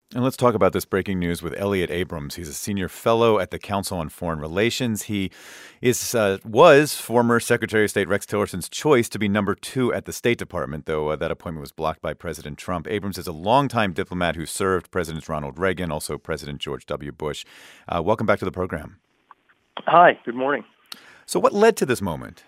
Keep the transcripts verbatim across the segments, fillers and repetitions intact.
And let's talk about this breaking news with Elliot Abrams. He's a senior fellow at the Council on Foreign Relations. He is uh, was former Secretary of State Rex Tillerson's choice to be number two at the State Department, though uh, that appointment was blocked by President Trump. Abrams is a longtime diplomat who served Presidents Ronald Reagan, also President George W. Bush. Uh, welcome back to the program. Hi, good morning. So what led to this moment?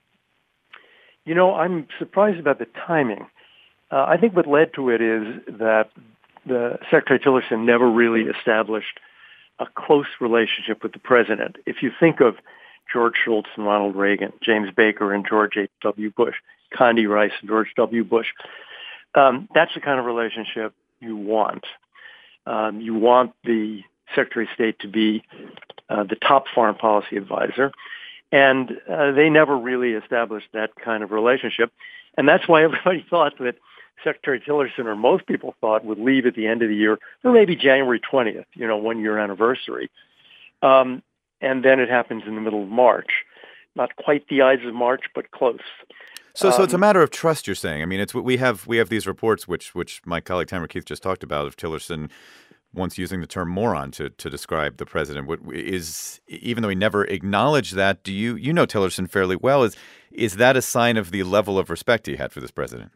You know, I'm surprised about the timing. Uh, I think what led to it is that the Secretary Tillerson never really established a close relationship with the president. If you think of George Shultz and Ronald Reagan, James Baker and George H W. Bush, Condi Rice and George W. Bush, um, that's the kind of relationship you want. Um, you want the Secretary of State to be uh, the top foreign policy advisor. And uh, they never really established that kind of relationship. And that's why everybody thought that Secretary Tillerson, or most people thought, would leave at the end of the year, or maybe January twentieth, you know, one-year anniversary. Um, and then it happens in the middle of March. Not quite the Ides of March, but close. So, so it's a Um, matter of trust, you're saying. I mean, it's we have we have these reports, which which my colleague Tamara Keith just talked about, of Tillerson once using the term moron to to describe the president. What is, even though he never acknowledged that, do you you know Tillerson fairly well? Is is that a sign of the level of respect he had for this president?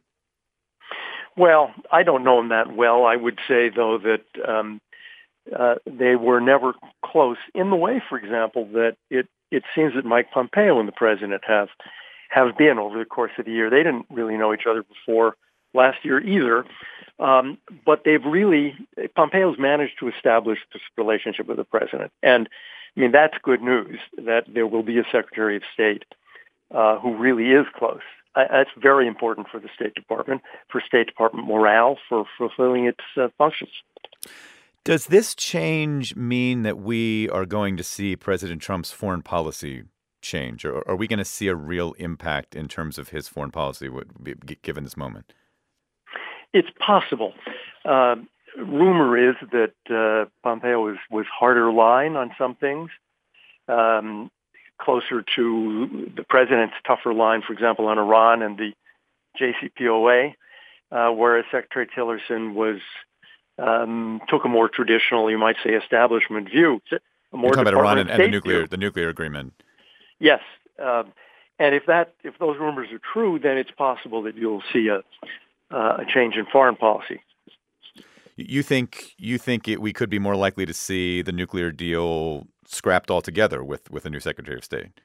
well, I don't know him that well. I would say, though, that um, uh, they were never close in the way, for example, that it, it seems that Mike Pompeo and the president have have been over the course of the year. They didn't really know each other before last year either, um, but they've really, Pompeo's managed to establish this relationship with the president. And, I mean, that's good news, that there will be a Secretary of State uh, who really is close. I, that's very important for the State Department, for State Department morale, for fulfilling its uh, functions. Does this change mean that we are going to see President Trump's foreign policy change, or are we going to see a real impact in terms of his foreign policy, given this moment? It's possible. Uh, rumor is that uh, Pompeo was, was harder line on some things, um, closer to the president's tougher line, for example, on Iran and the J C P O A, uh, whereas Secretary Tillerson was um, took a more traditional, you might say, establishment view, a more You're talking about Iran Department and, of and the State nuclear view. the nuclear agreement. Yes, uh, and if that if those rumors are true, then it's possible that you'll see a uh, a change in foreign policy. You think you think it, we could be more likely to see the nuclear deal scrapped altogether with, with a new Secretary of State?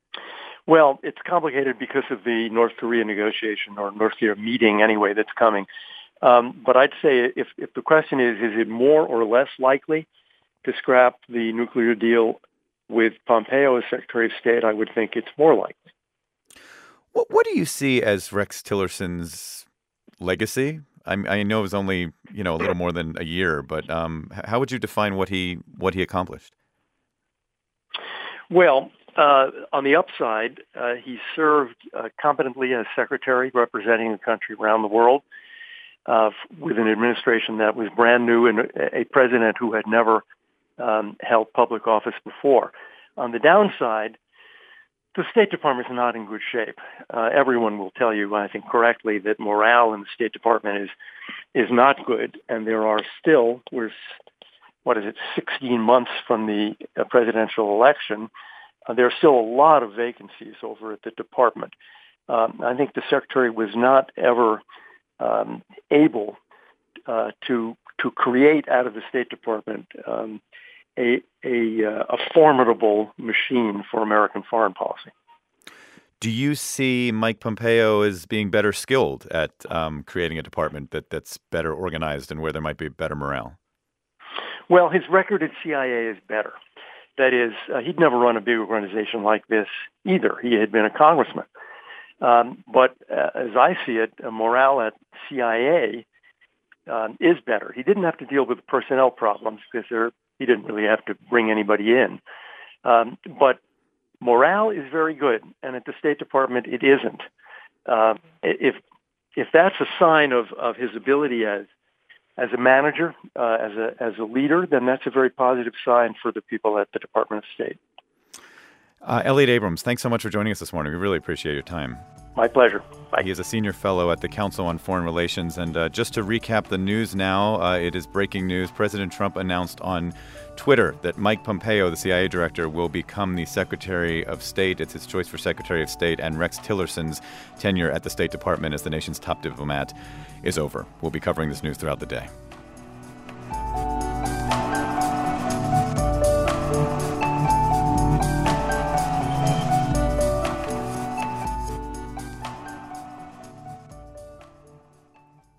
Well, it's complicated because of the North Korea negotiation, or North Korea meeting anyway, that's coming. Um, but I'd say if, if the question is, is it more or less likely to scrap the nuclear deal with Pompeo as Secretary of State, I would think it's more likely. What, what do you see as Rex Tillerson's legacy? I, I know it was only, you know, a little more than a year, but um, how would you define what he what he accomplished? Well, uh, on the upside, uh, he served uh, competently as secretary representing the country around the world uh, with an administration that was brand new and a president who had never um, held public office before. On the downside, the State Department is not in good shape. Uh, everyone will tell you, I think correctly, that morale in the State Department is is not good, and there are still, we're what is it, sixteen months from the uh, presidential election, uh, there are still a lot of vacancies over at the department. Um, I think the secretary was not ever um, able uh, to to create out of the State Department um, a a, uh, a formidable machine for American foreign policy. Do you see Mike Pompeo as being better skilled at um, creating a department that, that's better organized and where there might be better morale? Well, his record at C I A is better. That is, uh, he'd never run a big organization like this either. He had been a congressman. Um, but uh, as I see it, uh, morale at C I A um, is better. He didn't have to deal with personnel problems because there, he didn't really have to bring anybody in. Um, but morale is very good, and at the State Department, it isn't. Uh, if if that's a sign of, of his ability as as a manager, uh, as a as a leader, then that's a very positive sign for the people at the Department of State. Uh, Elliot Abrams, thanks so much for joining us this morning. We really appreciate your time. My pleasure. Bye. He is a senior fellow at the Council on Foreign Relations. And uh, just to recap the news now, uh, it is breaking news. President Trump announced on Twitter that Mike Pompeo, the C I A director, will become the Secretary of State. It's his choice for Secretary of State. And Rex Tillerson's tenure at the State Department as the nation's top diplomat is over. We'll be covering this news throughout the day.